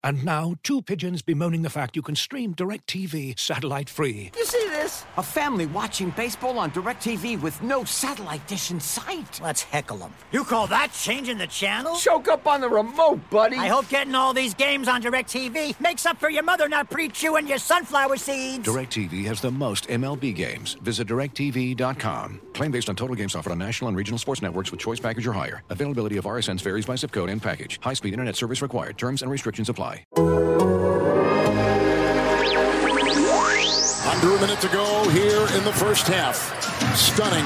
And now, two pigeons bemoaning the fact you can stream DirecTV satellite-free. You see this? A family watching baseball on DirecTV with no satellite dish in sight. Let's heckle them. You call that changing the channel? Choke up on the remote, buddy. I hope getting all these games on DirecTV makes up for your mother not pre-chewing your sunflower seeds. DirecTV has the most MLB games. Visit DirecTV.com. Claim based on total games offered on national and regional sports networks with choice package or higher. Availability of RSNs varies by zip code and package. High-speed internet service required. Terms and restrictions apply. Under a minute to go here in the first half. Stunning.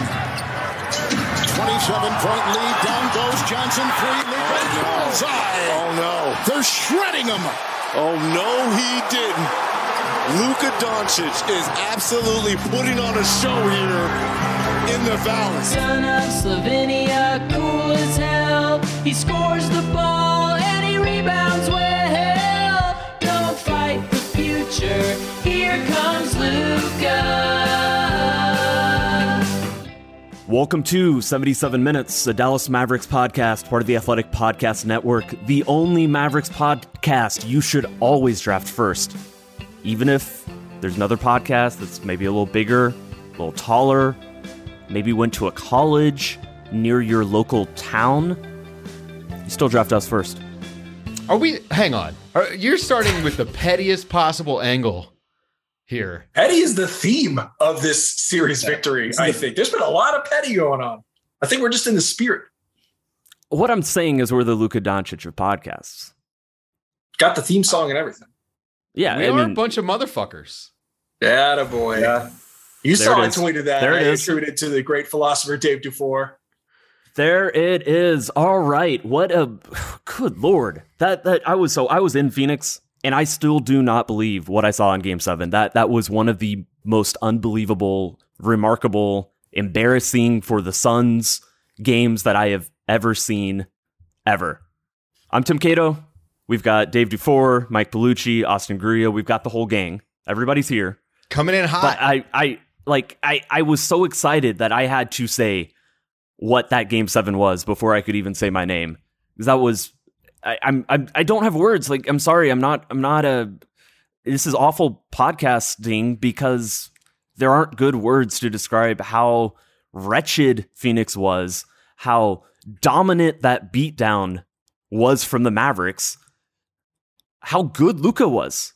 27-point lead. Down goes Johnson. Bullseye. Oh, no. They're shredding him. Oh, no, he didn't. Luka Doncic is absolutely putting on a show here in the Valley. Son of Slovenia, cool as hell. He scores the ball and he rebounds well. Don't fight the future. Here comes Luka. Welcome to 77 Minutes, a Dallas Mavericks podcast, part of the Athletic Podcast Network, the only Mavericks podcast you should always draft first. Even if there's another podcast that's maybe a little bigger, a little taller, maybe went to a college near your local town, you still draft us first. Hang on. You're starting with the pettiest possible angle here. Petty is the theme of this series victory, I think. There's been a lot of petty going on. I think we're just in the spirit. What I'm saying is we're the Luka Doncic of podcasts. Got the theme song and everything. Yeah, we are a bunch of motherfuckers. Attaboy. Yeah. You saw I tweeted that. There I it is. attributed it to the great philosopher Dave Dufour. There it is. All right. What a good Lord. I was in Phoenix and I still do not believe what I saw in Game 7. That was one of the most unbelievable, remarkable, embarrassing for the Suns games that I have ever seen ever. I'm Tim Cato. We've got Dave Dufour, Mike Bellucci, Austin Gruya. We've got the whole gang. Everybody's here. Coming in hot. But I was so excited that I had to say what that Game 7 was before I could even say my name. Because that was, I don't have words. Like, I'm sorry, this is awful podcasting because there aren't good words to describe how wretched Phoenix was, how dominant that beatdown was from the Mavericks, how good Luka was.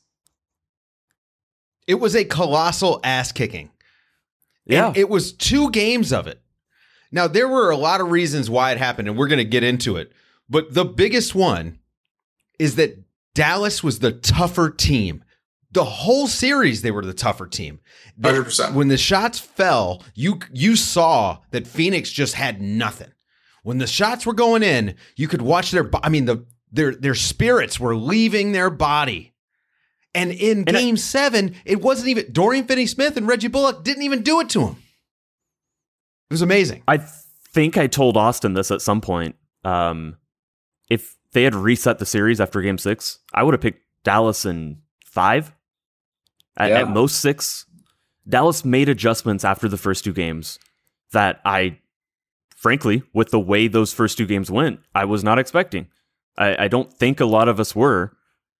It was a colossal ass kicking. Yeah. And it was 2 games of it. Now, there were a lot of reasons why it happened, and we're going to get into it. But the biggest one is that Dallas was the tougher team. The whole series, they were the tougher team. 100%. When the shots fell, you saw that Phoenix just had nothing. When the shots were going in, you could watch their spirits were leaving their body. And in Game 7, it wasn't even Dorian Finney-Smith and Reggie Bullock didn't even do it to him. It was amazing. I think I told Austin this at some point. If they had reset the series after Game 6, I would have picked Dallas in 5. At most 6. Dallas made adjustments after the first 2 games that I, frankly, with the way those first 2 games went, I was not expecting. I don't think a lot of us were.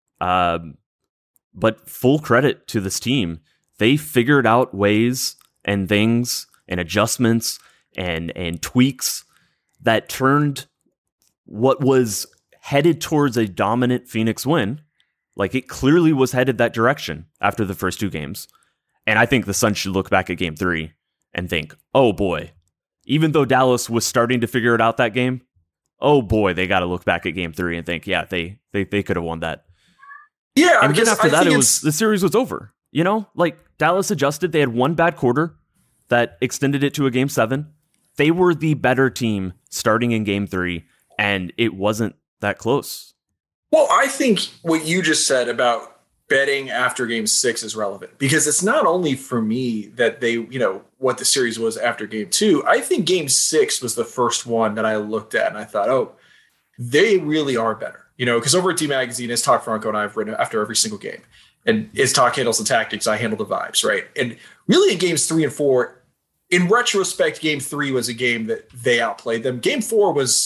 But full credit to this team. They figured out ways and things and adjustments and tweaks that turned what was headed towards a dominant Phoenix win. Like, it clearly was headed that direction after the first 2 games. And I think the Suns should look back at Game 3 and think, oh boy, even though Dallas was starting to figure it out that game, oh boy, they got to look back at Game 3 and think, yeah, they could have won that. Yeah, and again, after that, the series was over. You know, like, Dallas adjusted. They had one bad quarter that extended it to a Game 7. They were the better team starting in Game 3, and it wasn't that close. Well, I think what you just said about betting after Game 6 is relevant, because it's not only for me that they, what the series was after Game 2. I think Game 6 was the first one that I looked at and I thought, oh, they really are better. Because over at D Magazine, it's Talk Franco and I have written after every single game. And it's Talk handles the tactics, I handle the vibes, right? And really in Games 3 and 4, in retrospect, Game 3 was a game that they outplayed them. Game 4 was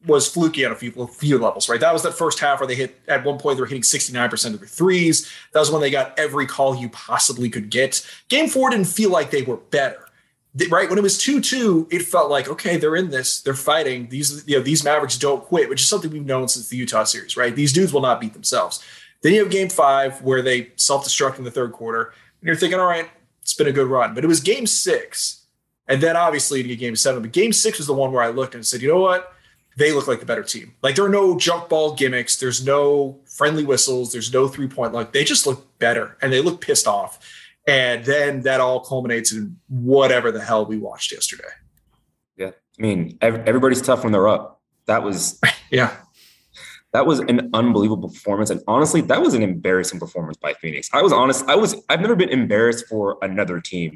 was fluky on a few levels, right? That was that first half where they hit, at one point, they were hitting 69% of their threes. That was when they got every call you possibly could get. Game 4 didn't feel like they were better, right? When it was 2-2, it felt like, okay, they're in this, they're fighting. These Mavericks don't quit, which is something we've known since the Utah series, right? These dudes will not beat themselves. Then you have Game 5 where they self-destruct in the third quarter, and you're thinking, all right, it's been a good run. But it was Game 6, and then obviously you get Game 7. But Game 6 was the one where I looked and said, you know what? They look like the better team. Like, there are no junk ball gimmicks. There's no friendly whistles. There's no three-point luck. They just look better, and they look pissed off. And then that all culminates in whatever the hell we watched yesterday. Yeah. I mean, everybody's tough when they're up. That was yeah. That was an unbelievable performance. And honestly, that was an embarrassing performance by Phoenix. I've never been embarrassed for another team.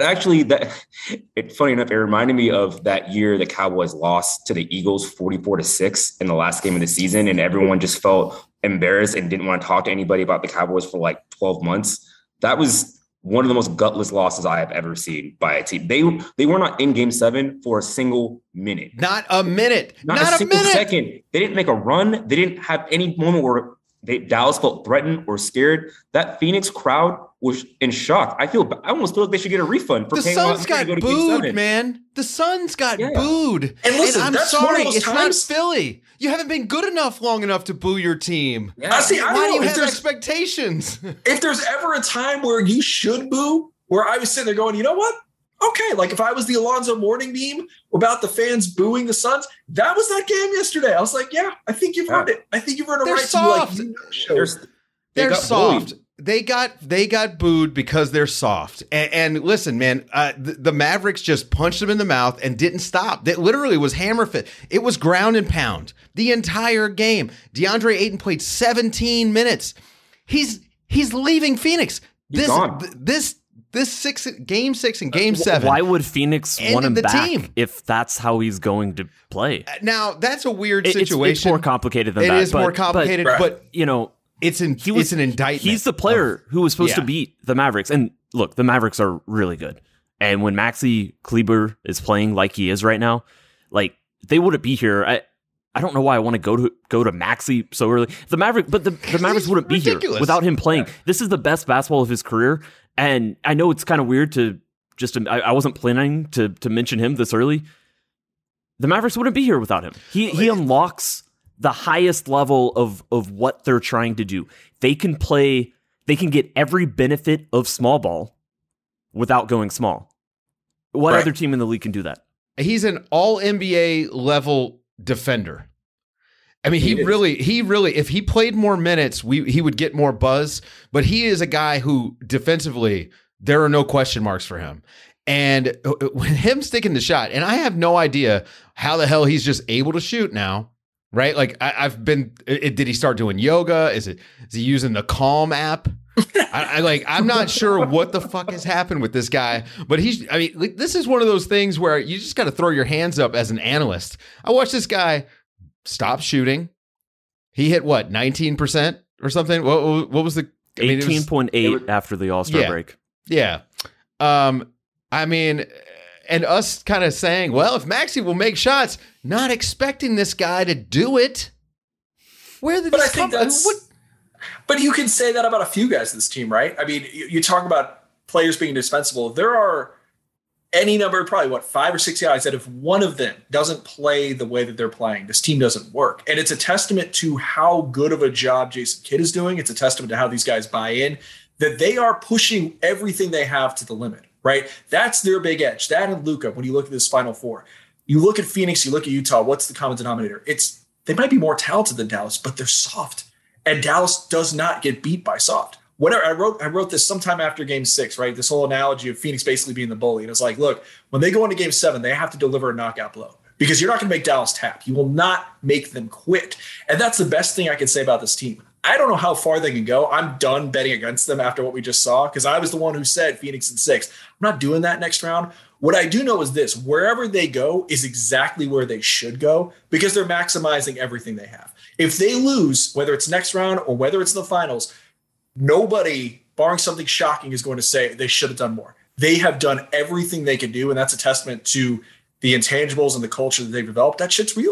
Funny enough, it reminded me of that year the Cowboys lost to the Eagles 44-6 in the last game of the season. And everyone just felt embarrassed and didn't want to talk to anybody about the Cowboys for like 12 months. That was one of the most gutless losses I have ever seen by a team. They were not in Game 7 for a single minute. Not a minute. Not a single second. They didn't make a run. They didn't have any moment where Dallas felt threatened or scared. That Phoenix crowd was in shock. I almost feel like they should get a refund for paying. The Suns got booed, man. The Suns got booed. And listen, I'm that's sorry, one of those it's times. not Philly. You haven't been good enough long enough to boo your team. Yeah. Why do you have expectations? If there's ever a time where you should boo, where I was sitting there going, you know what? Okay, like if I was the Alonzo Morning Beam about the fans booing the Suns, that was that game yesterday. I was like, yeah, I think you've earned it. I think you've earned a They're right soft. to be like, They're soft. They got booed because they're soft. And listen, man, the Mavericks just punched them in the mouth and didn't stop. That literally was hammer fit. It was ground and pound the entire game. DeAndre Ayton played 17 minutes. He's leaving Phoenix. This Game 6 and Game 7. Why would Phoenix want him back team if that's how he's going to play? Now, that's a weird situation. It's more complicated than that. It is more complicated, but you know, it's an indictment. He's the player who was supposed to beat the Mavericks. And look, the Mavericks are really good. And when Maxi Kleber is playing like he is right now, like they wouldn't be here. I don't know why I want to go to Maxi so early. The Mavericks wouldn't be here without him playing. Yeah. This is the best basketball of his career. And I know it's kind of weird I wasn't planning to mention him this early. The Mavericks wouldn't be here without him. He unlocks the highest level of what they're trying to do. They can get every benefit of small ball without going small. What other team in the league can do that? He's an all NBA level defender. I mean, he really, if he played more minutes, he would get more buzz, but he is a guy who defensively, there are no question marks for him. And when him sticking the shot, and I have no idea how the hell he's just able to shoot now, right? Like did he start doing yoga? Is he using the Calm app? I'm not sure what the fuck has happened with this guy, but this is one of those things where you just got to throw your hands up as an analyst. I watched this guy stop shooting. He hit 19% or something. What was the 18.8 after the All-Star break? Yeah. And us kind of saying, well, if Maxi will make shots, not expecting this guy to do it. Where did this come from? But you can say that about a few guys in this team, right? I mean, you talk about players being indispensable. There are any number, probably 5 or 6 guys that if one of them doesn't play the way that they're playing, this team doesn't work. And it's a testament to how good of a job Jason Kidd is doing. It's a testament to how these guys buy in, that they are pushing everything they have to the limit, right? That's their big edge. That and Luka, when you look at this Final Four, you look at Phoenix, you look at Utah, what's the common denominator? They might be more talented than Dallas, but they're soft. And Dallas does not get beat by soft. Whatever, I wrote this sometime after Game 6, right? This whole analogy of Phoenix basically being the bully. And it's like, look, when they go into Game 7, they have to deliver a knockout blow because you're not going to make Dallas tap. You will not make them quit. And that's the best thing I can say about this team. I don't know how far they can go. I'm done betting against them after what we just saw because I was the one who said Phoenix in 6. I'm not doing that next round. What I do know is this: wherever they go is exactly where they should go because they're maximizing everything they have. If they lose, whether it's next round or whether it's the finals, nobody, barring something shocking, is going to say they should have done more. They have done everything they could do, and that's a testament to the intangibles and the culture that they've developed. That shit's real.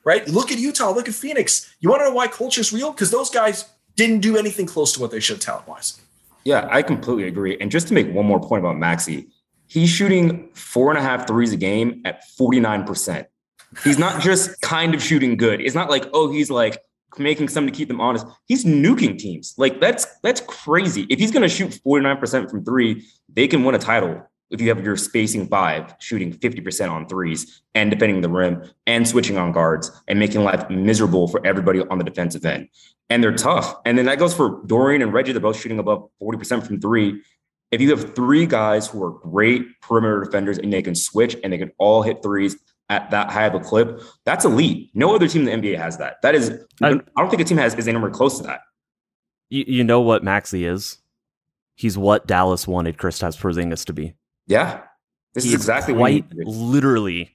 right? Look at Utah, look at Phoenix. You want to know why culture's real? Because those guys didn't do anything close to what they should talent-wise. Yeah, I completely agree. And just to make one more point about Maxey, he's shooting 4.5 threes a game at 49%. He's not just kind of shooting good. It's not like, oh, he's like making some to keep them honest. He's nuking teams. Like that's crazy. If he's going to shoot 49% from three, they can win a title. If you have your spacing 5, shooting 50% on threes and defending the rim and switching on guards and making life miserable for everybody on the defensive end. And they're tough. And then that goes for Dorian and Reggie. They're both shooting above 40% from three. If you have 3 guys who are great perimeter defenders and they can switch and they can all hit threes at that high of a clip, that's elite. No other team in the NBA has that. That is, I don't think a team is anywhere close to that. You know what Maxey is? He's what Dallas wanted Kristaps Porzingis to be. Yeah, this is exactly quite literally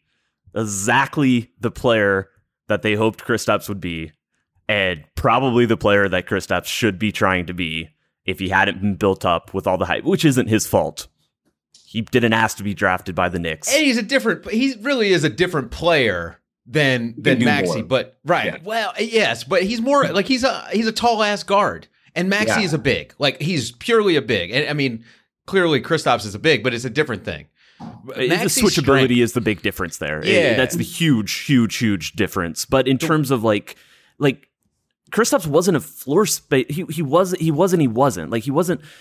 exactly the player that they hoped Kristaps would be, and probably the player that Kristaps should be trying to be if he hadn't been built up with all the hype, which isn't his fault. He didn't ask to be drafted by the Knicks. And he really is a different player than Maxey, but right. Yeah. Well, yes, but he's more like he's a tall ass guard, and Maxey is a big. Like he's purely a big. And I mean, clearly Kristaps is a big, but it's a different thing. The switchability is the big difference there. Yeah. That's the huge difference. But in terms of like Kristaps wasn't a floor space. He wasn't. Like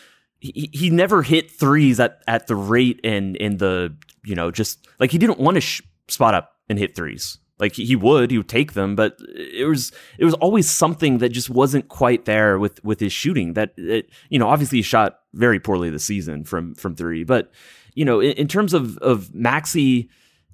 he never hit threes at the rate and in the, just like he didn't want to spot up and hit threes. Like he would take them, but it was always something that just wasn't quite there with his shooting. That obviously he shot very poorly this season from three, but in terms of Maxey,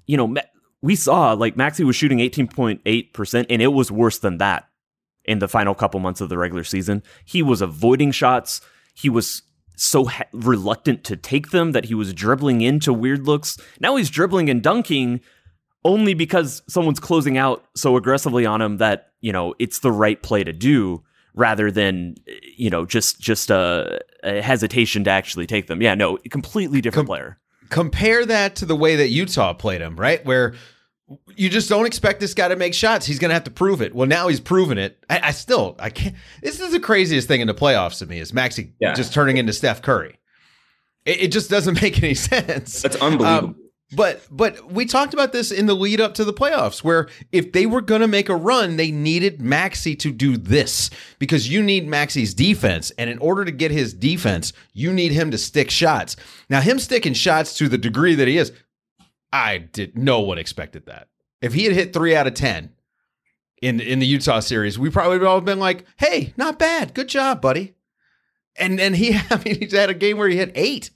we saw like Maxey was shooting 18.8%, and it was worse than that in the final couple months of the regular season. He was avoiding shots. He was so reluctant to take them that he was dribbling into weird looks. Now he's dribbling and dunking only because someone's closing out so aggressively on him that, it's the right play to do rather than, just a hesitation to actually take them. Yeah, no, completely different player. Compare that to the way that Utah played him, right? Where you just don't expect this guy to make shots. He's going to have to prove it. Well, now he's proven it. I can't. This is the craziest thing in the playoffs to me is Maxey just turning into Steph Curry. It just doesn't make any sense. That's unbelievable. But we talked about this in the lead up to the playoffs, where if they were going to make a run, they needed Maxey to do this because you need Maxey's defense. And in order to get his defense, you need him to stick shots. Now, him sticking shots to the degree that he is, no one expected that. If he had hit 3 out of 10 in the Utah series, we probably would all have been like, hey, not bad. Good job, buddy. And then he's had a game where he hit 8.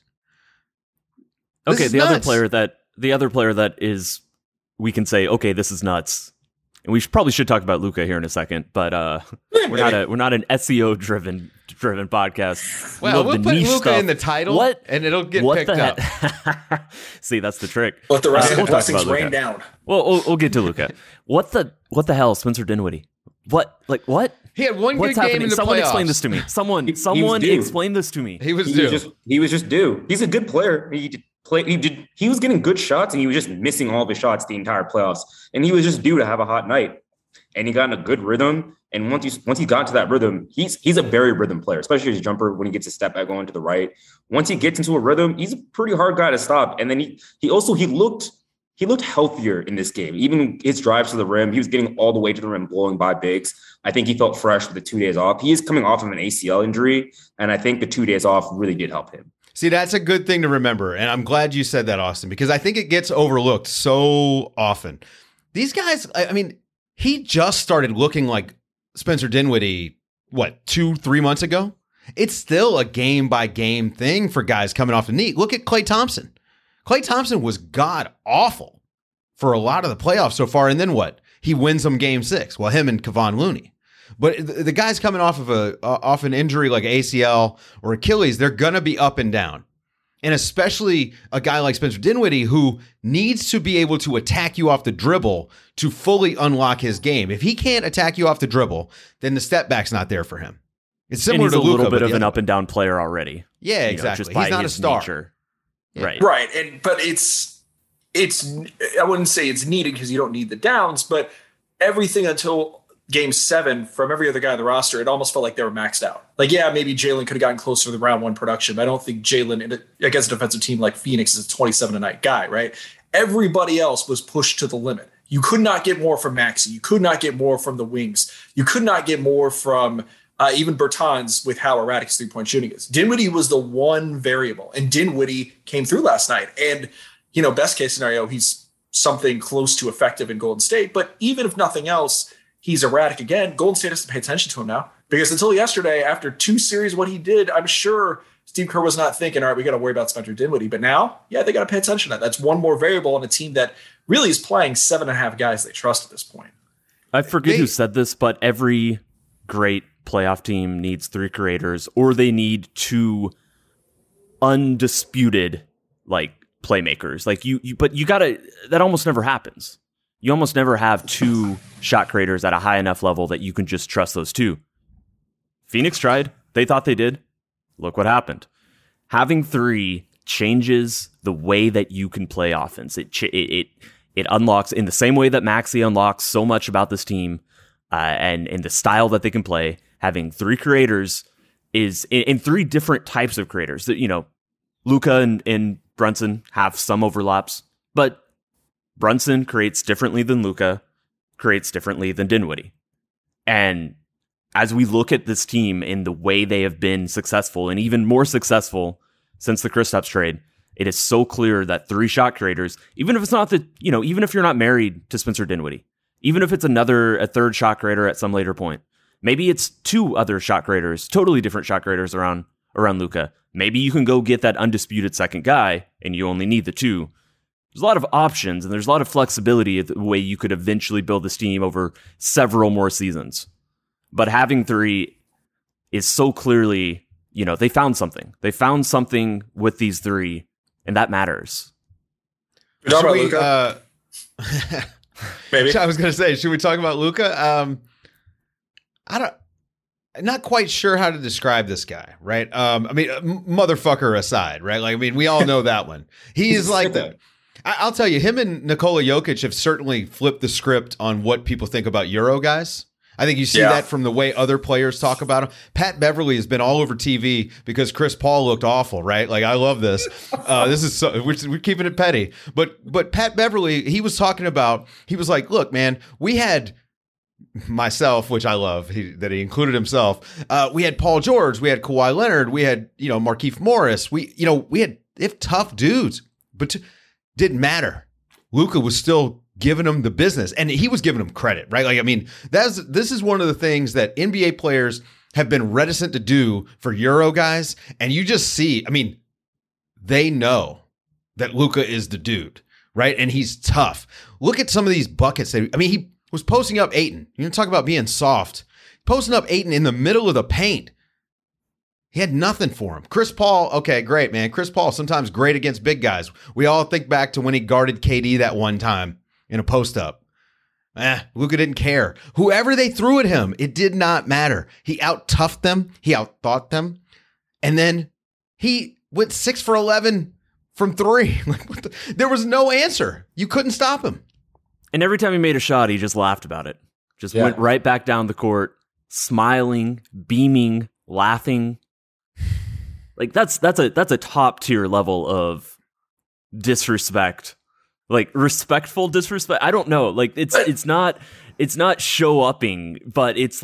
Okay, the other player that is, we can say, okay, this is nuts. And we probably should talk about Luka here in a second, but we're not an SEO driven podcast. Well, we'll put Luka in the title, and it'll get picked up. See, that's the trick. Let the rest of the blessings rain down. Well, we'll get to Luka. What the hell, Spencer Dinwiddie? What? He had one good game in the Someone playoffs. explain this to me. Someone explain this to me. He was just due. He's a good player. He was getting good shots, and he was just missing all the shots the entire playoffs. And he was just due to have a hot night. And he got in a good rhythm. And once he got into that rhythm, he's a very rhythm player, especially his jumper when he gets a step back going to the right. Once he gets into a rhythm, he's a pretty hard guy to stop. And then he looked healthier in this game. Even his drives to the rim, he was getting all the way to the rim, blowing by bigs. I think he felt fresh with the 2 days off. He is coming off of an ACL injury, and I think the 2 days off really did help him. See, that's a good thing to remember, and I'm glad you said that, Austin, because I think it gets overlooked so often. These guys, I mean, he just started looking like Spencer Dinwiddie, 2-3 months ago? It's still a game-by-game thing for guys coming off the knee. Look at Klay Thompson. Klay Thompson was god-awful for a lot of the playoffs so far, and then what? He wins them Game 6. Well, him and Kevon Looney. But the guys coming off of an injury like ACL or Achilles, they're going to be up and down. And especially a guy like Spencer Dinwiddie, who needs to be able to attack you off the dribble to fully unlock his game. If he can't attack you off the dribble, then the step back's not there for him. It's similar to Luka, a little bit of an up and down player already. Yeah, exactly. He's not a star. Nature. Yeah. Right. But it's I wouldn't say it's needed because you don't need the downs, but everything until game 7 from every other guy on the roster, it almost felt like they were maxed out. Like, yeah, maybe Jalen could have gotten closer to the round 1 production, but I don't think Jalen against a defensive team like Phoenix is a 27-a-night guy, right? Everybody else was pushed to the limit. You could not get more from Maxey. You could not get more from the wings. You could not get more from even Bertans with how erratic his three-point shooting is. Dinwiddie was the one variable, and Dinwiddie came through last night. And, best case scenario, he's something close to effective in Golden State. But even if nothing else, he's erratic again. Golden State has to pay attention to him now. Because until yesterday, after 2 series, what he did, I'm sure Steve Kerr was not thinking, all right, we got to worry about Spencer Dinwiddie. But now, yeah, they got to pay attention to that. That's one more variable on a team that really is playing 7.5 guys they trust at this point. I forget who said this, but every great playoff team needs 3 creators, or they need 2 undisputed playmakers. But you gotta. That almost never happens. You almost never have 2 shot creators at a high enough level that you can just trust those 2. Phoenix tried. They thought they did. Look what happened. Having 3 changes the way that you can play offense. It unlocks in the same way that Maxey unlocks so much about this team, and in the style that they can play. Having 3 creators is in 3 different types of creators. Luka and Brunson have some overlaps, but Brunson creates differently than Luka, creates differently than Dinwiddie. And as we look at this team in the way they have been successful, and even more successful since the Kristaps trade, it is so clear that 3 shot creators, even if it's not even if you're not married to Spencer Dinwiddie, even if it's a third shot creator at some later point, maybe it's 2 other shot creators, totally different shot creators around Luka. Maybe you can go get that undisputed second guy, and you only need the 2. There's a lot of options, and there's a lot of flexibility of the way you could eventually build this team over several more seasons. But having 3 is so clearly, they found something. They found something with these 3, and that matters. Maybe. I was going to say, should we talk about Luka? I'm not quite sure how to describe this guy, right? Motherfucker aside, right? We all know that one. He is like that. I'll tell you, him and Nikola Jokic have certainly flipped the script on what people think about Euro guys. I think you see that from the way other players talk about him. Pat Beverly has been all over TV because Chris Paul looked awful, right? I love this. This is we're keeping it petty. But Pat Beverly, he was talking about, he was like, look, man, we had myself, which I love that he included himself. We had Paul George, we had Kawhi Leonard, we had, Markieff Morris. We had tough dudes, but didn't matter. Luka was still giving him the business, and he was giving him credit, right? This is one of the things that NBA players have been reticent to do for Euro guys, and you just see, they know that Luka is the dude, right? And he's tough. Look at some of these buckets. He was posting up Ayton. You talk about being soft. Posting up Ayton in the middle of the paint. He had nothing for him. Chris Paul, okay, great, man. Chris Paul, sometimes great against big guys. We all think back to when he guarded KD that one time in a post-up. Luka didn't care. Whoever they threw at him, it did not matter. He out-toughed them. He out-thought them. And then he went 6 for 11 from 3. There was no answer. You couldn't stop him. And every time he made a shot, he just laughed about it. Just went right back down the court, smiling, beaming, laughing. That's a top tier level of disrespect. Respectful disrespect. I don't know. It's not show upping, but it's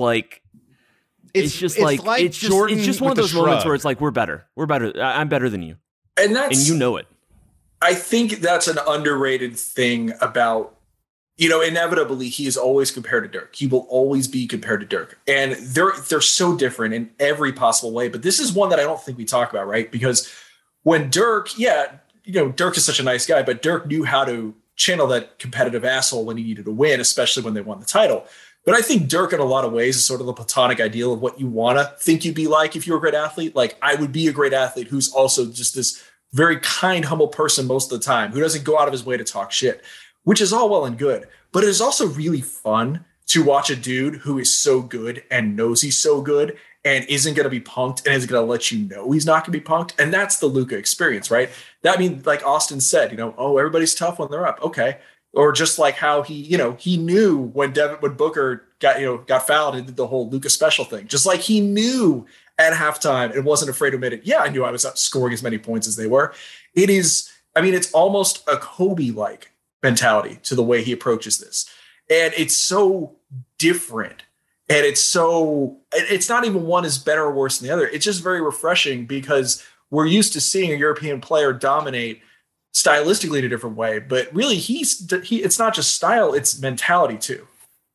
just one of those moments where it's we're better. I'm better than you. And you know it. I think that's an underrated thing about, inevitably he is always compared to Dirk. He will always be compared to Dirk. And they're so different in every possible way. But this is one that I don't think we talk about, right? Because when Dirk, Dirk is such a nice guy, but Dirk knew how to channel that competitive asshole when he needed to win, especially when they won the title. But I think Dirk, in a lot of ways, is sort of the platonic ideal of what you want to think you'd be like if you're a great athlete. I would be a great athlete who's also just this very kind, humble person most of the time, who doesn't go out of his way to talk shit, which is all well and good. But it is also really fun to watch a dude who is so good and knows he's so good and isn't going to be punked and is going to let you know he's not going to be punked. And that's the Luka experience, right? That means, like Austin said, everybody's tough when they're up. Okay. Or just like how he knew when Booker got fouled and did the whole Luka special thing. Just like he knew at halftime and wasn't afraid to admit it. Yeah, I knew I was scoring as many points as they were. It's almost a Kobe-like mentality to the way he approaches this. And it's so different. And it's not even one is better or worse than the other. It's just very refreshing because we're used to seeing a European player dominate stylistically in a different way, but really it's not just style, it's mentality too.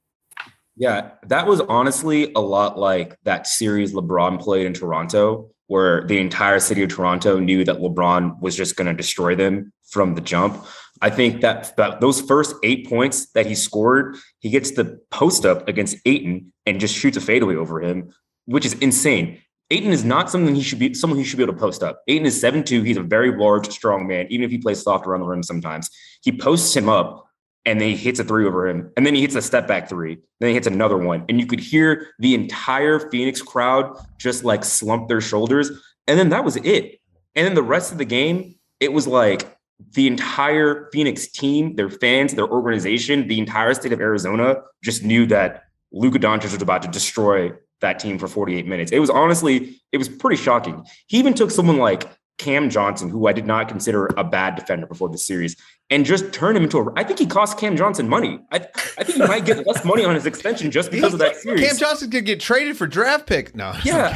Yeah, that was honestly a lot like that series LeBron played in Toronto, where the entire city of Toronto knew that LeBron was just going to destroy them from the jump. I think that those first 8 points that he scored, he gets the post up against Ayton and just shoots a fadeaway over him, which is insane. Ayton is not someone he should be able to post up. Ayton is 7'2". He's a very large, strong man, even if he plays soft around the rim sometimes. He posts him up and then he hits a three over him. And then he hits a step back three. Then he hits another one. And you could hear the entire Phoenix crowd just like slump their shoulders. And then that was it. And then the rest of the game, it was like the entire Phoenix team, their fans, their organization, the entire state of Arizona just knew that Luka Doncic was about to destroy that team for 48 minutes. It was pretty shocking. He even took someone like Cam Johnson, who I did not consider a bad defender before the series, and just turned him into I think he cost Cam Johnson money. I think he might get less money on his extension just because of that series. Cam Johnson could get traded for draft pick. No. Yeah,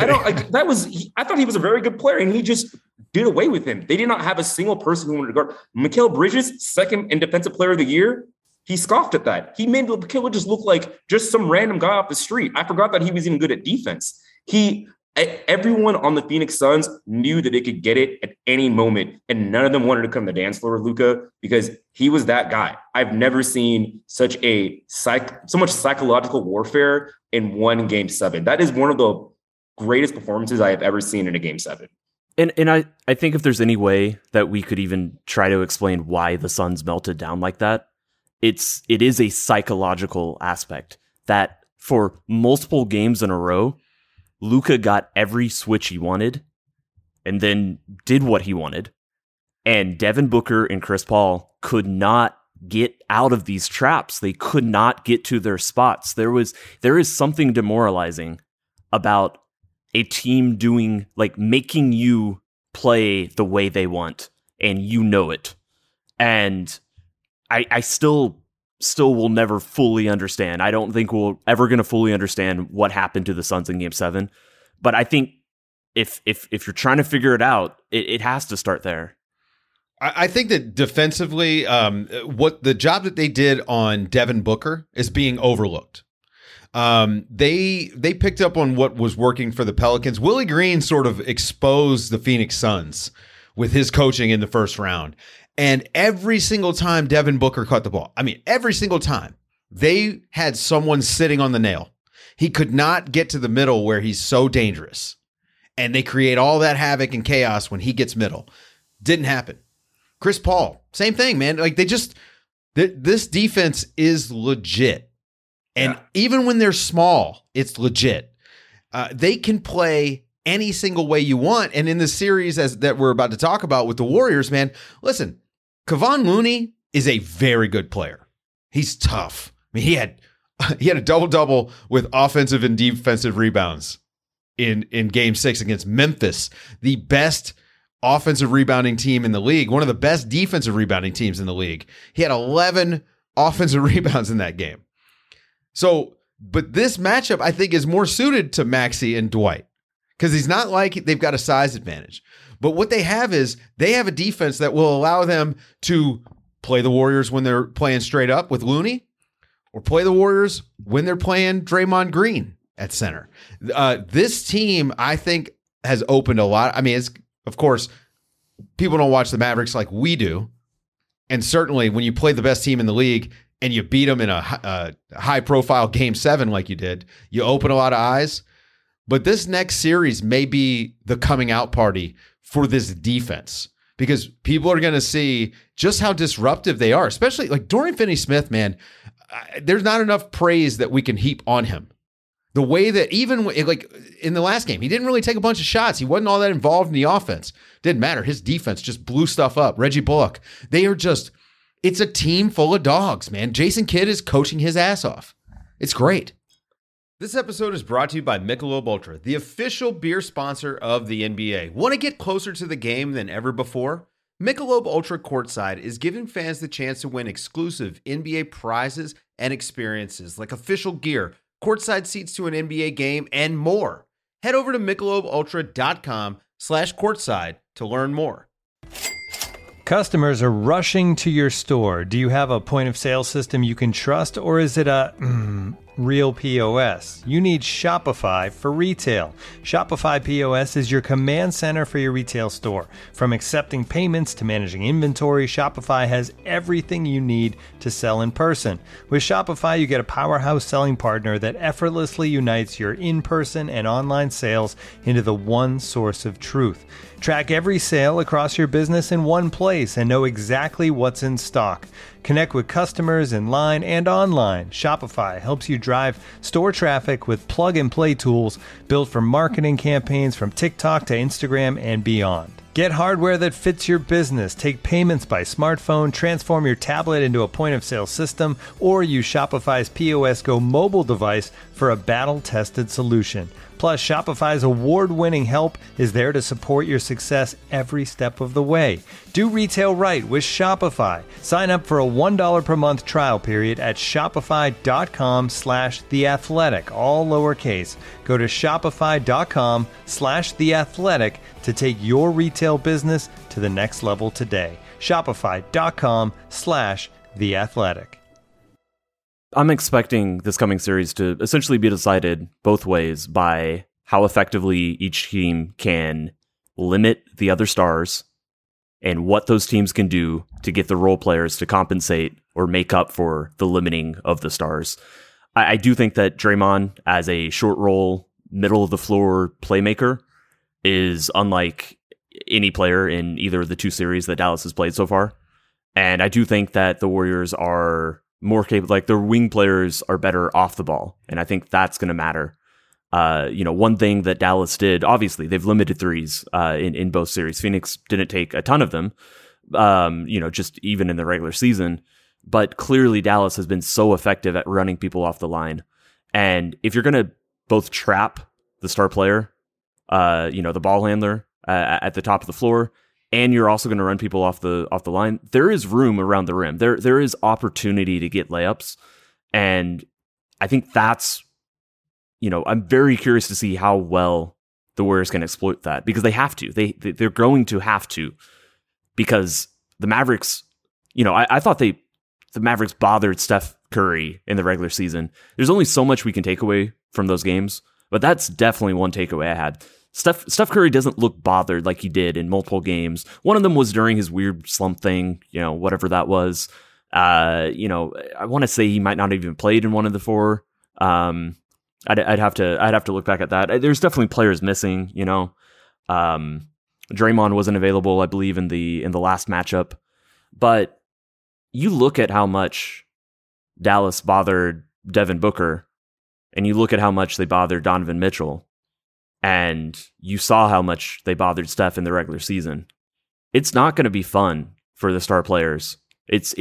I thought he was a very good player, and he just did away with him. They did not have a single person who wanted to guard. Mikal Bridges, second in defensive player of the year, he scoffed at that. He made Mikal Bridges look like just some random guy off the street. I forgot that he was even good at defense. Everyone on the Phoenix Suns knew that they could get it at any moment, and none of them wanted to come to the dance floor with Luka because he was that guy. I've never seen so much psychological warfare in one Game 7. That is one of the greatest performances I have ever seen in a Game 7. And I think if there's any way that we could even try to explain why the Suns melted down like that, it is a psychological aspect that for multiple games in a row, Luka got every switch he wanted and then did what he wanted. And Devin Booker and Chris Paul could not get out of these traps. They could not get to their spots. There is something demoralizing about a team making you play the way they want, and you know it. And I still will never fully understand. I don't think we're ever going to fully understand what happened to the Suns in Game 7. But I think if you're trying to figure it out, it has to start there. I think that defensively, what the job that they did on Devin Booker is being overlooked. They picked up on what was working for the Pelicans. Willie Green sort of exposed the Phoenix Suns with his coaching in the first round. And every single time Devin Booker caught the ball, every single time, they had someone sitting on the nail. He could not get to the middle where he's so dangerous. And they create all that havoc and chaos when he gets middle. Didn't happen. Chris Paul, same thing, man. This defense is legit. And even when they're small, it's legit. They can play any single way you want. And in the series that we're about to talk about with the Warriors, man, listen, Kevon Looney is a very good player. He's tough. He had a double-double with offensive and defensive rebounds in Game 6 against Memphis, the best offensive rebounding team in the league, one of the best defensive rebounding teams in the league. He had 11 offensive rebounds in that game. So, but this matchup, I think, is more suited to Maxey and Dwight because he's not like they've got a size advantage. But what they have is they have a defense that will allow them to play the Warriors when they're playing straight up with Looney or play the Warriors when they're playing Draymond Green at center. This team, I think, has opened a lot. It's, of course, people don't watch the Mavericks like we do. And certainly when you play the best team in the league and you beat them in a high-profile Game 7 like you did, you open a lot of eyes. But this next series may be the coming out party for this defense because people are going to see just how disruptive they are, especially like Dorian Finney-Smith, man. There's not enough praise that we can heap on him. The way that even like in the last game, he didn't really take a bunch of shots. He wasn't all that involved in the offense. Didn't matter. His defense just blew stuff up. Reggie Bullock. They are just, It's a team full of dogs, man. Jason Kidd is coaching his ass off. It's great. This episode is brought to you by Michelob Ultra, the official beer sponsor of the NBA. Want to get closer to the game than ever before? Michelob Ultra Courtside is giving fans the chance to win exclusive NBA prizes and experiences like official gear, courtside seats to an NBA game, and more. Head over to MichelobUltra.com/courtside to learn more. Customers are rushing to your store. Do you have a point of sale system you can trust, or is it a real POS? You need Shopify for retail. Shopify POS is your command center for your retail store. From accepting payments to managing inventory, Shopify has everything you need to sell in person. With Shopify, you get a powerhouse selling partner that effortlessly unites your in-person and online sales into the one source of truth. Track every sale across your business in one place and know exactly what's in stock. Connect with customers in line and online. Shopify helps you drive store traffic with plug-and-play tools built for marketing campaigns from TikTok to Instagram and beyond. Get hardware that fits your business. Take payments by smartphone, transform your tablet into a point-of-sale system, or use Shopify's POS Go mobile device for a battle-tested solution. Plus, Shopify's award-winning help is there to support your success every step of the way. Do retail right with Shopify. Sign up for a $1 per month trial period at shopify.com/theathletic, all lowercase. Go to shopify.com/theathletic to take your retail business to the next level today. Shopify.com/theathletic. I'm expecting this coming series to essentially be decided both ways by how effectively each team can limit the other stars and what those teams can do to get the role players to compensate or make up for the limiting of the stars. I do think that Draymond, as a short role, middle of the floor playmaker, is unlike any player in either of the two series that Dallas has played so far. And I do think that the Warriors are more capable, like their wing players are better off the ball. And I think that's going to matter. One thing that Dallas did, obviously they've limited threes in both series. Phoenix didn't take a ton of them, just even in the regular season. But clearly Dallas has been so effective at running people off the line. And if you're going to both trap the star player, the ball handler at the top of the floor, and you're also going to run people off the line, there is room around the rim. There is opportunity to get layups. And I think that's, I'm very curious to see how well the Warriors can exploit that, because they have to. They're going to have to, because the Mavericks, I thought the Mavericks bothered Steph Curry in the regular season. There's only so much we can take away from those games, but that's definitely one takeaway I had. Steph Curry doesn't look bothered like he did in multiple games. One of them was during his weird slump thing, whatever that was. I want to say he might not have even played in one of the four. I'd have to look back at that. There's definitely players missing. Draymond wasn't available, I believe, in the last matchup. But you look at how much Dallas bothered Devin Booker, and you look at how much they bothered Donovan Mitchell, and you saw how much they bothered Steph in the regular season. It's not going to be fun for the star players. It's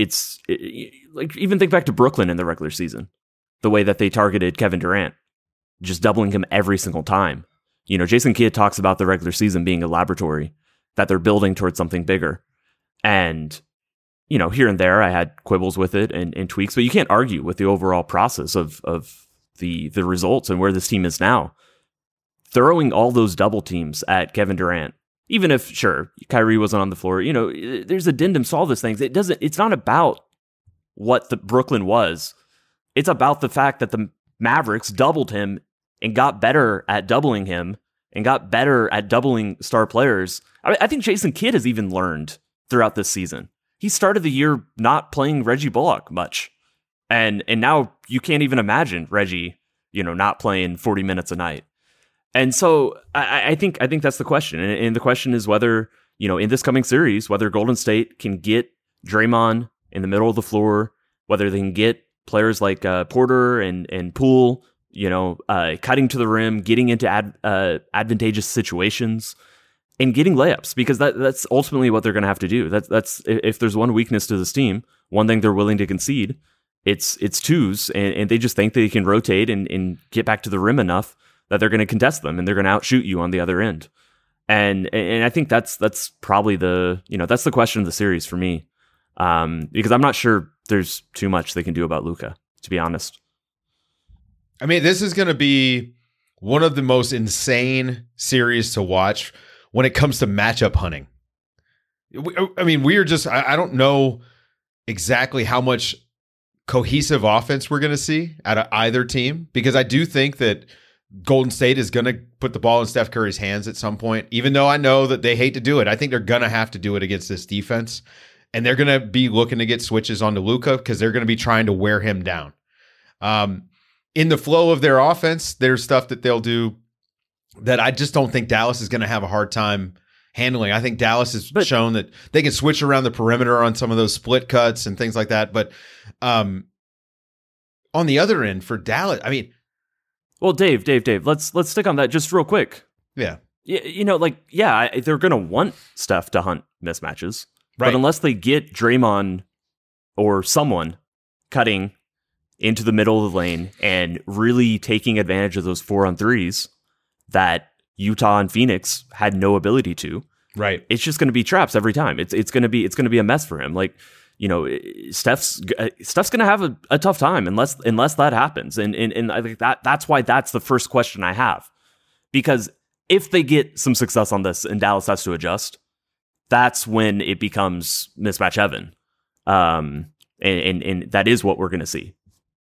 like, even think back to Brooklyn in the regular season, the way that they targeted Kevin Durant, just doubling him every single time. Jason Kidd talks about the regular season being a laboratory, that they're building towards something bigger. And, here and there I had quibbles with it and tweaks, but you can't argue with the overall process of the results and where this team is now. Throwing all those double teams at Kevin Durant, even if, sure, Kyrie wasn't on the floor, there's addendums to all those things. It's not about what the Brooklyn was. It's about the fact that the Mavericks doubled him and got better at doubling him and got better at doubling star players. I think Jason Kidd has even learned throughout this season. He started the year not playing Reggie Bullock much. And now you can't even imagine Reggie, not playing 40 minutes a night. And so I think that's the question. And the question is whether, in this coming series, whether Golden State can get Draymond in the middle of the floor, whether they can get players like Porter and Poole, cutting to the rim, getting into advantageous situations, getting layups, because that's ultimately what they're going to have to do. That's if there's one weakness to this team, one thing they're willing to concede, it's twos, and they just think they can rotate and get back to the rim enough that they're going to contest them and they're going to outshoot you on the other end. And I think that's probably that's the question of the series for me, because I'm not sure there's too much they can do about Luka, to be honest. I mean, this is going to be one of the most insane series to watch when it comes to matchup hunting. I mean, we are just, I don't know exactly how much cohesive offense we're going to see out of either team, because I do think that Golden State is going to put the ball in Steph Curry's hands at some point, even though I know that they hate to do it. I think they're going to have to do it against this defense, and they're going to be looking to get switches onto Luka because they're going to be trying to wear him down. In the flow of their offense, there's stuff that they'll do that I just don't think Dallas is going to have a hard time handling. I think Dallas has shown that they can switch around the perimeter on some of those split cuts and things like that. But on the other end for Dallas, I mean, well, Dave, let's stick on that just real quick. Yeah. They're going to want Steph to hunt mismatches, right? But unless they get Draymond or someone cutting into the middle of the lane and really taking advantage of those 4-on-3s that Utah and Phoenix had no ability to, right? It's just going to be traps every time. It's going to be a mess for him. Like, Steph's going to have a tough time unless that happens. And I think that's why that's the first question I have, because if they get some success on this and Dallas has to adjust, that's when it becomes mismatch heaven. And that is what we're going to see.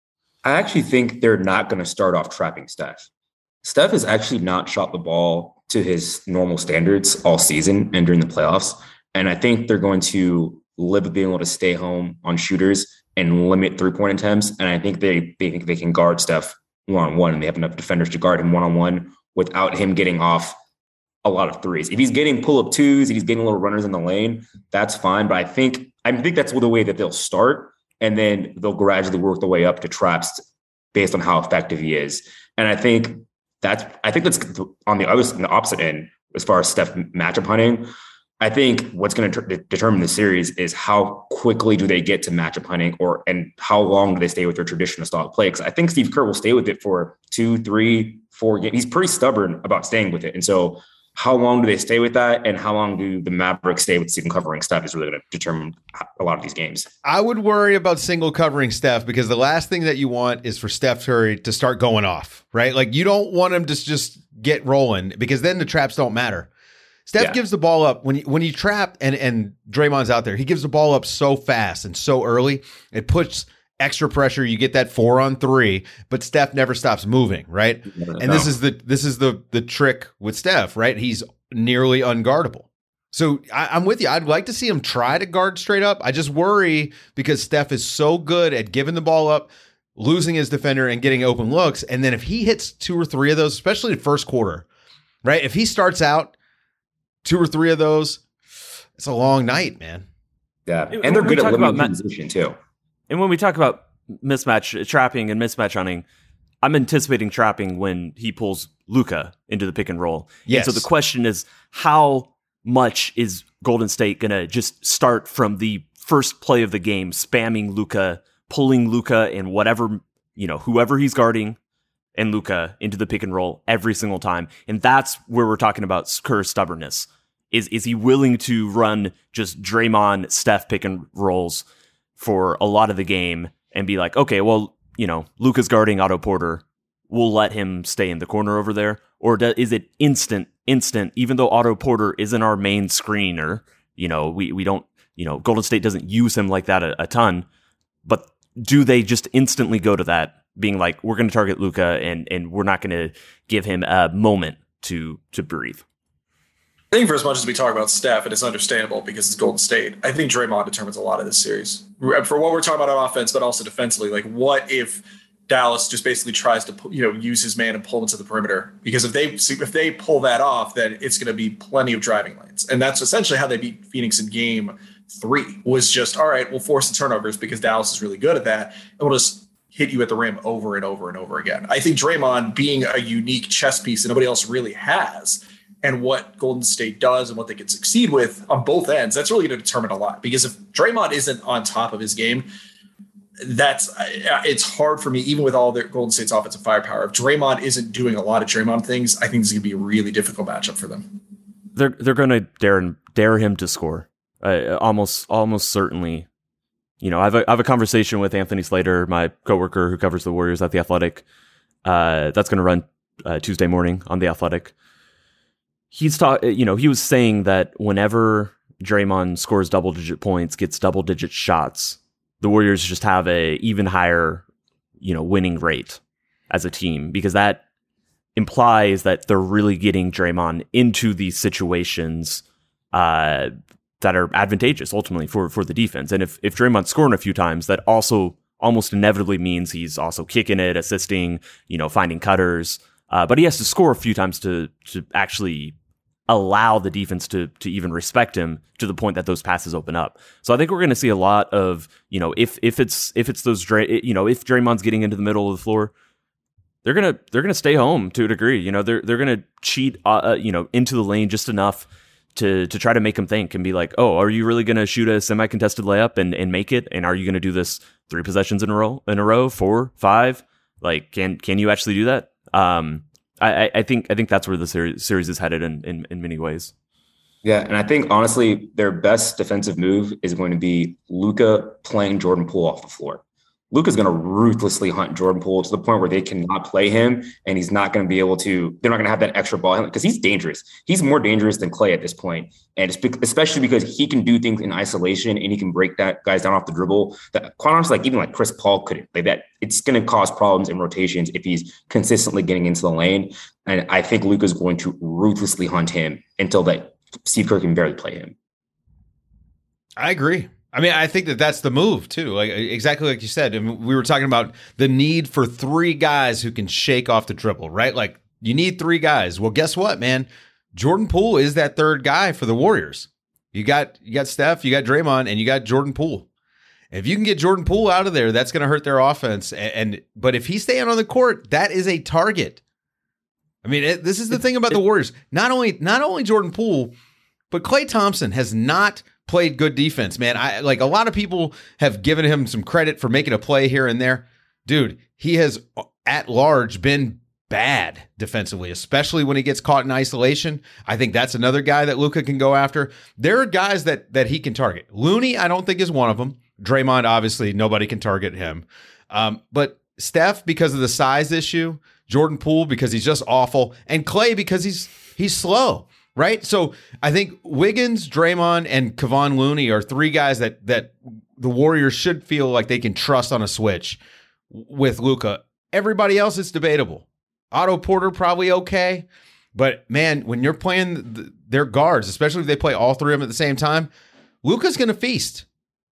I actually think they're not going to start off trapping Steph. Steph has actually not shot the ball to his normal standards all season and during the playoffs. And I think they're going to live with being able to stay home on shooters and limit 3-point attempts. And I think they think they can guard Steph one-on-one, and they have enough defenders to guard him one-on-one without him getting off a lot of threes. If he's getting pull-up twos, if he's getting little runners in the lane, that's fine. But I think that's the way that they'll start. And then they'll gradually work their way up to traps based on how effective he is. And I think that's on the opposite end as far as Steph matchup hunting. I think what's going to determine the series is how quickly do they get to matchup hunting, and how long do they stay with their traditional style of play. Because I think Steve Kerr will stay with it for 2, 3, 4 games. He's pretty stubborn about staying with it. And so how long do they stay with that, and how long do the Mavericks stay with single covering Steph is really going to determine a lot of these games. I would worry about single covering Steph, because the last thing that you want is for Steph Curry to start going off, right? Like, you don't want him to just get rolling, because then the traps don't matter. Steph gives the ball up when you trap and Draymond's out there. He gives the ball up so fast and so early. It puts extra pressure. You get that 4-on-3, but Steph never stops moving, right? And this is the trick with Steph, right? He's nearly unguardable. So I'm with you. I'd like to see him try to guard straight up. I just worry because Steph is so good at giving the ball up, losing his defender, and getting open looks. And then if he hits 2 or 3 of those, especially the first quarter, right? If he starts out 2 or 3 of those, it's a long night, man. Yeah, and they're good at limiting position too. And when we talk about mismatch trapping and mismatch hunting, I'm anticipating trapping when he pulls Luka into the pick and roll. Yes. And so the question is, how much is Golden State going to just start from the first play of the game, spamming Luka, pulling Luka and whatever, whoever he's guarding, and Luka into the pick and roll every single time? And that's where we're talking about Kerr's stubbornness. Is he willing to run just Draymond, Steph pick and rolls for a lot of the game and be like, okay, well, Luka's guarding Otto Porter, we'll let him stay in the corner over there? Or is it instant, even though Otto Porter isn't our main screener, we don't, Golden State doesn't use him like that a ton, but do they just instantly go to that, being like, we're going to target Luka and we're not going to give him a moment to breathe? I think for as much as we talk about Steph, and it's understandable because it's Golden State, I think Draymond determines a lot of this series. For what we're talking about on offense, but also defensively, like, what if Dallas just basically tries to use his man and pull him to the perimeter? Because if they pull that off, then it's going to be plenty of driving lanes. And that's essentially how they beat Phoenix in game 3, was just, all right, we'll force the turnovers because Dallas is really good at that, and we'll just hit you at the rim over and over and over again. I think Draymond, being a unique chess piece that nobody else really has, and what Golden State does and what they can succeed with on both ends, that's really going to determine a lot. Because if Draymond isn't on top of his game, it's hard for me, even with all their Golden State's offensive firepower. If Draymond isn't doing a lot of Draymond things, I think it's going to be a really difficult matchup for them. They're going to dare him to score, almost certainly. You know, I have a conversation with Anthony Slater, my coworker who covers the Warriors at The Athletic. That's going to run Tuesday morning on The Athletic. He was saying that whenever Draymond scores double-digit points, gets double-digit shots, the Warriors just have a even higher, winning rate as a team, because that implies that they're really getting Draymond into these situations that are advantageous ultimately for the defense. And if Draymond's scoring a few times, that also almost inevitably means he's also kicking it, assisting, finding cutters. But he has to score a few times to actually allow the defense to even respect him to the point that those passes open up. So I think we're going to see a lot of, if it's those, if Draymond's getting into the middle of the floor, they're gonna stay home to a degree. They're gonna cheat, into the lane just enough to try to make him think and be like, oh, are you really gonna shoot a semi-contested layup and make it? And are you gonna do this 3 possessions in a row, 4, 5? Like, can you actually do that? I think that's where the series is headed in many ways. Yeah, and I think honestly, their best defensive move is going to be Luka playing Jordan Poole off the floor. Luka's going to ruthlessly hunt Jordan Poole to the point where they cannot play him, and he's not going to be able to. They're not going to have that extra ball because he's dangerous. He's more dangerous than Klay at this point, and especially because he can do things in isolation and he can break that guys down off the dribble. That quite honestly, even like Chris Paul couldn't. Like that, it's going to cause problems in rotations if he's consistently getting into the lane. And I think Luka's going to ruthlessly hunt him until that Steve Kerr can barely play him. I agree. I mean, I think that's the move too. Like exactly like you said. I mean, we were talking about the need for 3 guys who can shake off the dribble, right? Like you need 3 guys. Well, guess what, man? Jordan Poole is that 3rd guy for the Warriors. You got Steph, you got Draymond, and you got Jordan Poole. If you can get Jordan Poole out of there, that's going to hurt their offense. But if he's staying on the court, that is a target. I mean, this is the thing about the Warriors. Not only Jordan Poole, but Klay Thompson has not played good defense, man. A lot of people have given him some credit for making a play here and there. Dude, he has at large been bad defensively, especially when he gets caught in isolation. I think that's another guy that Luka can go after. There are guys that he can target. Looney, I don't think is one of them. Draymond, obviously, nobody can target him. But Steph, because of the size issue, Jordan Poole, because he's just awful, and Klay, because he's slow. Right? So I think Wiggins, Draymond, and Kevon Looney are 3 guys that the Warriors should feel like they can trust on a switch with Luka. Everybody else is debatable. Otto Porter probably okay. But, man, when you're playing their guards, especially if they play all 3 of them at the same time, Luka's going to feast.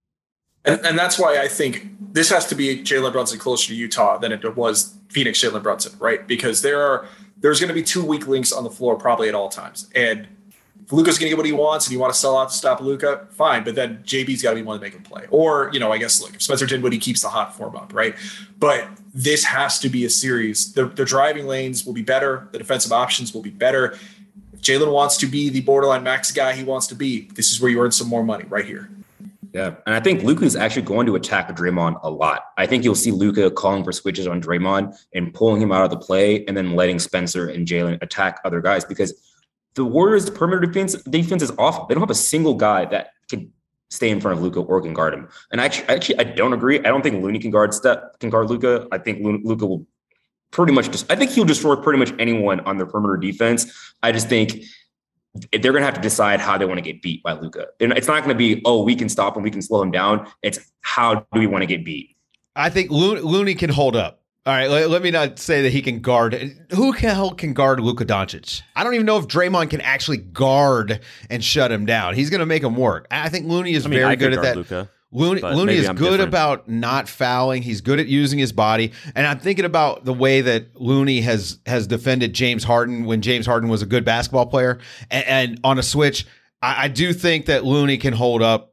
And that's why I think this has to be Jalen Brunson closer to Utah than it was Phoenix Jalen Brunson, right? Because there's going to be 2 weak links on the floor probably at all times. And if Luka's going to get what he wants and you want to sell out to stop Luka, fine. But then JB's got to be one to make him play. Or, I guess, look, if Spencer Dinwiddie keeps the hot form up, right? But this has to be a series. The driving lanes will be better. The defensive options will be better. If Jalen wants to be the borderline max guy he wants to be, this is where you earn some more money right here. Yeah, and I think Luka is actually going to attack Draymond a lot. I think you'll see Luka calling for switches on Draymond and pulling him out of the play and then letting Spencer and Jalen attack other guys because the Warriors' perimeter defense is awful. They don't have a single guy that can stay in front of Luka or can guard him. And actually, I don't agree. I don't think Looney can guard Luka. I think Luka will pretty much I think he'll destroy pretty much anyone on their perimeter defense. I just think they're going to have to decide how they want to get beat by Luka. It's not going to be, oh, we can stop him, we can slow him down. It's how do we want to get beat? I think Looney can hold up. All right, let me not say that he can guard. Who the hell can guard Luka Doncic? I don't even know if Draymond can actually guard and shut him down. He's going to make him work. I think Looney is very good at that. Luka, Looney is good about not fouling. He's good at using his body. And I'm thinking about the way that Looney has defended James Harden when James Harden was a good basketball player. And on a switch, I do think that Looney can hold up,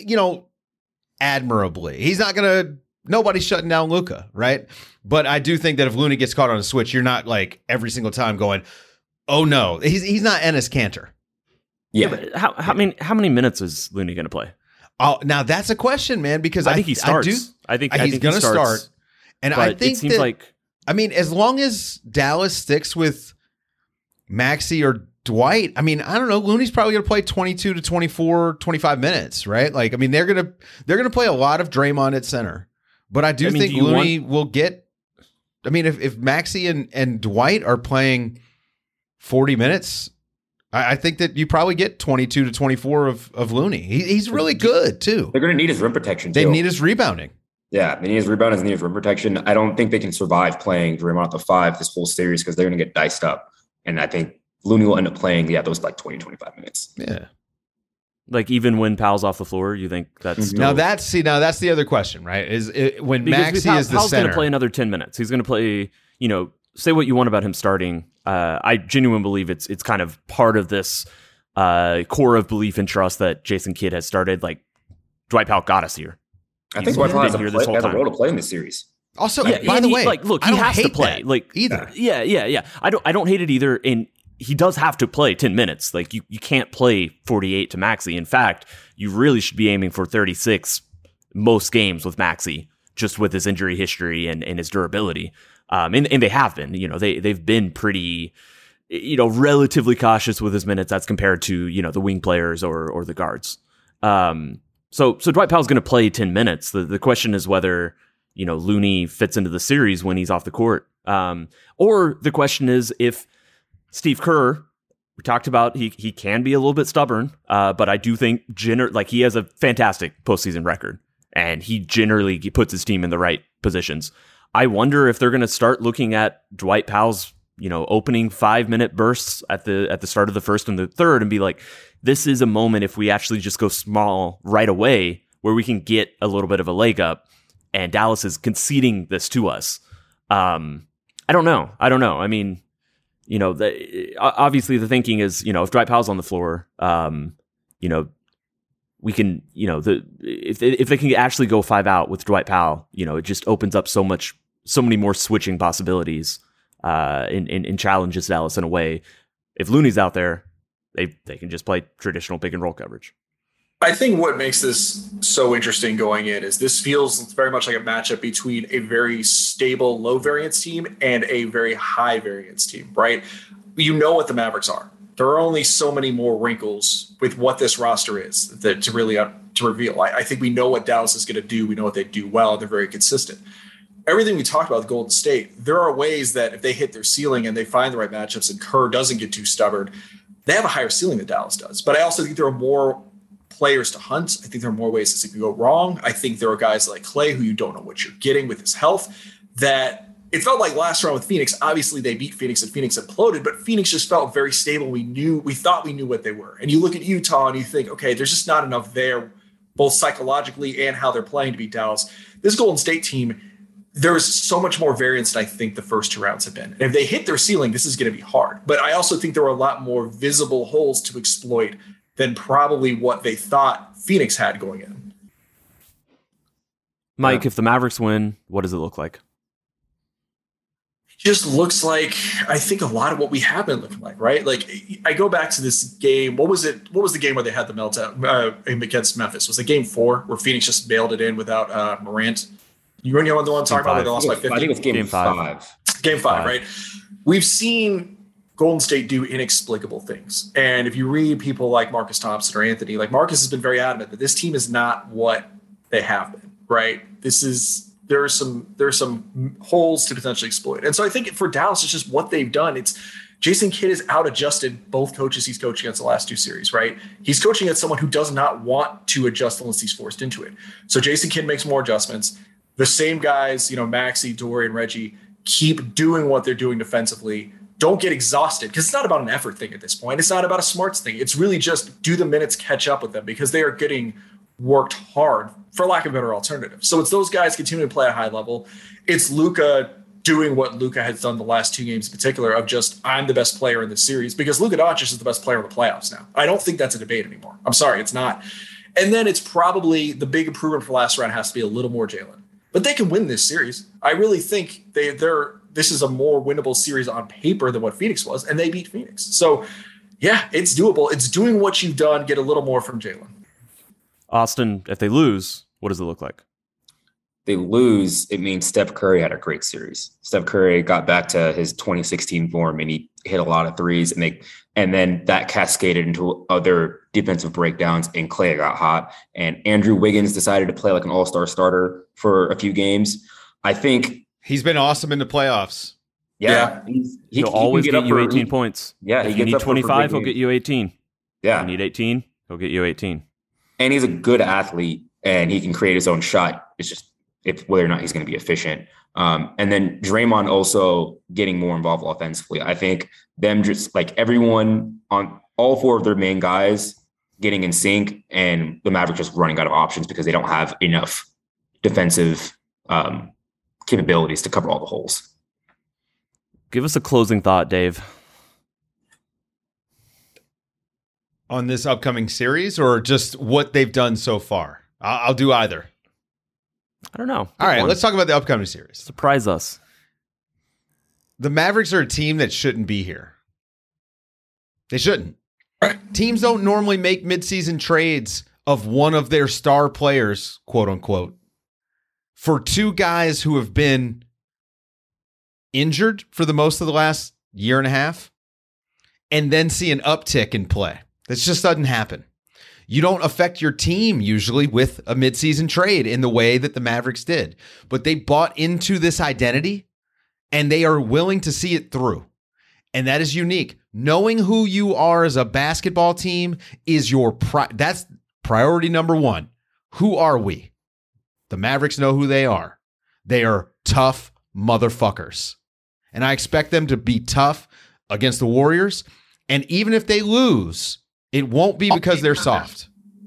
admirably. Nobody's shutting down Luka, right? But I do think that if Looney gets caught on a switch, you're not like every single time going, Oh no, he's not Enes Kanter. Yeah, but how many minutes is Looney going to play? Oh, now that's a question, man. Because I think he starts. I think he's going to start. And I think it seems like, I mean, as long as Dallas sticks with Maxey or Dwight, I mean, I don't know. Looney's probably going to play 22 to 24, 25 minutes, right? Like, I mean, they're going to play a lot of Draymond at center, but I think Looney will get. I mean, if Maxey and Dwight are playing 40 minutes, I think that you probably get 22 to 24 of Looney. He's really good too. They're going to need his rim protection. They need his rebounding. Yeah, they need his rebounding, they need his rim protection. I don't think they can survive playing Draymond at the 5 this whole series because they're going to get diced up. And I think Looney will end up playing, those like 20, 25 minutes. Yeah. Like even when Powell's off the floor, you think that's still... Now that's the other question, right? Is when Maxey is the Powell's center, going to play another 10 minutes. He's going to play, say what you want about him starting. I genuinely believe it's kind of part of this core of belief and trust that Jason Kidd has started. Like Dwight Powell got us here. I think Dwight Powell has a role to play in this series. Also, by the way, look, he has to play. Like either. Yeah. I don't hate it either. And he does have to play 10 minutes. Like you can't play 48 to Maxey. In fact, you really should be aiming for 36 most games with Maxey, just with his injury history and his durability. And they have been, they've been pretty, relatively cautious with his minutes as compared to, the wing players or the guards. So Dwight Powell's going to play 10 minutes. The question is whether, Looney fits into the series when he's off the court. Or the question is if Steve Kerr, we talked about, he can be a little bit stubborn, but I do think he has a fantastic postseason record and he generally puts his team in the right positions. I wonder if they're going to start looking at Dwight Powell's, opening 5-minute bursts at the start of the first and the third and be like, this is a moment if we actually just go small right away where we can get a little bit of a leg up and Dallas is conceding this to us. I don't know. I mean, obviously the thinking is, if Dwight Powell's on the floor, we can, if they can actually go 5 out with Dwight Powell, it just opens up so many more switching possibilities and challenges Dallas in a way. If Looney's out there, they can just play traditional pick and roll coverage. I think what makes this so interesting going in is this feels very much like a matchup between a very stable low variance team and a very high variance team, right? You know what the Mavericks are. There are only so many more wrinkles with what this roster is that to really to reveal. I think we know what Dallas is going to do. We know what they do well. They're very consistent. Everything we talked about with Golden State, there are ways that if they hit their ceiling and they find the right matchups and Kerr doesn't get too stubborn, they have a higher ceiling than Dallas does. But I also think there are more players to hunt. I think there are more ways this could go wrong. I think there are guys like Clay who you don't know what you're getting with his health. That it felt like last round with Phoenix. Obviously, they beat Phoenix and Phoenix imploded, but Phoenix just felt very stable. We thought we knew what they were. And you look at Utah and you think, okay, there's just not enough there, both psychologically and how they're playing to beat Dallas. This Golden State team, there's so much more variance than I think the first 2 rounds have been. And if they hit their ceiling, this is going to be hard. But I also think there are a lot more visible holes to exploit than probably what they thought Phoenix had going in. Mike, if the Mavericks win, what does it look like? Just looks like, I think, a lot of what we have been looking like, right? Like, I go back to this game. What was it? What was the game where they had the meltdown against Memphis? Was it game 4 where Phoenix just bailed it in without Morant? You know the one I'm talking about where they lost by 50? I think it was game 5. Game 5, right? We've seen Golden State do inexplicable things. And if you read people like Marcus Thompson or Anthony, like Marcus has been very adamant that this team is not what they have been, right? There are some holes to potentially exploit. And so I think for Dallas, it's just what they've done. It's Jason Kidd has out-adjusted both coaches he's coached against the last 2 series, right? He's coaching against someone who does not want to adjust unless he's forced into it. So Jason Kidd makes more adjustments. The same guys, Maxey, Dorian, Reggie, keep doing what they're doing defensively. Don't get exhausted because it's not about an effort thing at this point. It's not about a smarts thing. It's really just do the minutes catch up with them because they are getting worked hard, for lack of a better alternative. So it's those guys continuing to play at a high level. It's Luka doing what Luka has done the last 2 games in particular of just, I'm the best player in this series because Luka Doncic is the best player in the playoffs now. I don't think that's a debate anymore. I'm sorry, it's not. And then it's probably the big improvement for last round has to be a little more Jalen. But they can win this series. I really think they're this is a more winnable series on paper than what Phoenix was, and they beat Phoenix. So, yeah, it's doable. It's doing what you've done. Get a little more from Jalen. Austin, if they lose, what does it look like? They lose, it means Steph Curry had a great series. Steph Curry got back to his 2016 form, and he hit a lot of threes, and then that cascaded into other defensive breakdowns, and Klay got hot, and Andrew Wiggins decided to play like an all-star starter for a few games. I think he's been awesome in the playoffs. Yeah. He'll always get you 18 points. Yeah. If you need 25, he'll get you 18. Yeah. If you need 18, he'll get you 18. And he's a good athlete, and he can create his own shot. It's just whether or not he's going to be efficient. And then Draymond also getting more involved offensively. I think them just like everyone on all four of their main guys getting in sync, and the Mavericks just running out of options because they don't have enough defensive capabilities to cover all the holes. Give us a closing thought, Dave. On this upcoming series, or just what they've done so far? I'll do either. I don't know. All right, let's talk about the upcoming series. Surprise us. The Mavericks are a team that shouldn't be here. They shouldn't. Teams don't normally make midseason trades of one of their star players, quote unquote, for two guys who have been injured for the most of the last year and a half, and then see an uptick in play. That just doesn't happen. You don't affect your team usually with a midseason trade in the way that the Mavericks did. But they bought into this identity, and they are willing to see it through. And that is unique. Knowing who you are as a basketball team is that's priority number one. Who are we? The Mavericks know who they are. They are tough motherfuckers. And I expect them to be tough against the Warriors. And even if they lose, it won't be because they're soft.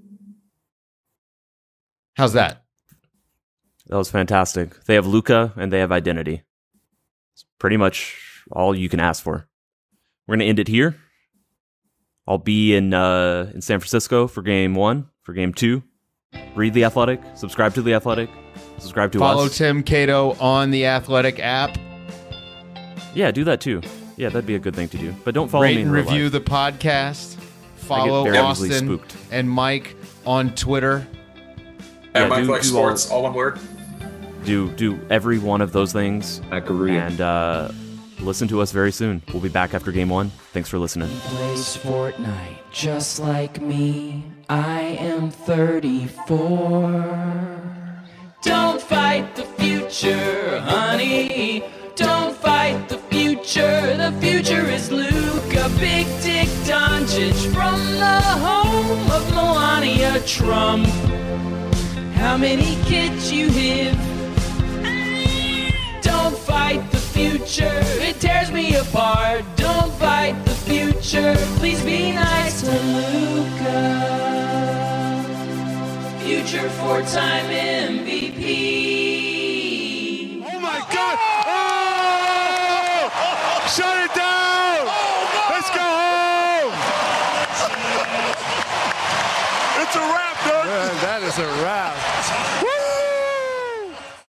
How's that? That was fantastic. They have Luka and they have identity. It's pretty much all you can ask for. We're going to end it here. I'll be in San Francisco for game 1, for game 2. Read The Athletic. Subscribe to The Athletic. Subscribe to us. Follow Tim Cato on The Athletic app. Yeah, do that too. Yeah, that'd be a good thing to do. But don't follow Rate me in and real review life. the podcast. Follow Austin and Mike on Twitter. At Mike Flex Sports, all one word. Do every one of those things. I agree. And listen to us very soon. We'll be back after game 1. Thanks for listening. He plays Fortnite just like me. I am 34. Don't fight the future, honey. Don't fight the future. The future is Luka, Big Dick Doncic from the home of Melania Trump. How many kids you have? Don't fight the future. It tears me apart. Don't fight the future. Please be nice to Luka. Future 4-time MVP. Oh my God! Oh! Shut it down! Let's go home! It's a wrap, dude. Man, that is a wrap. Woo!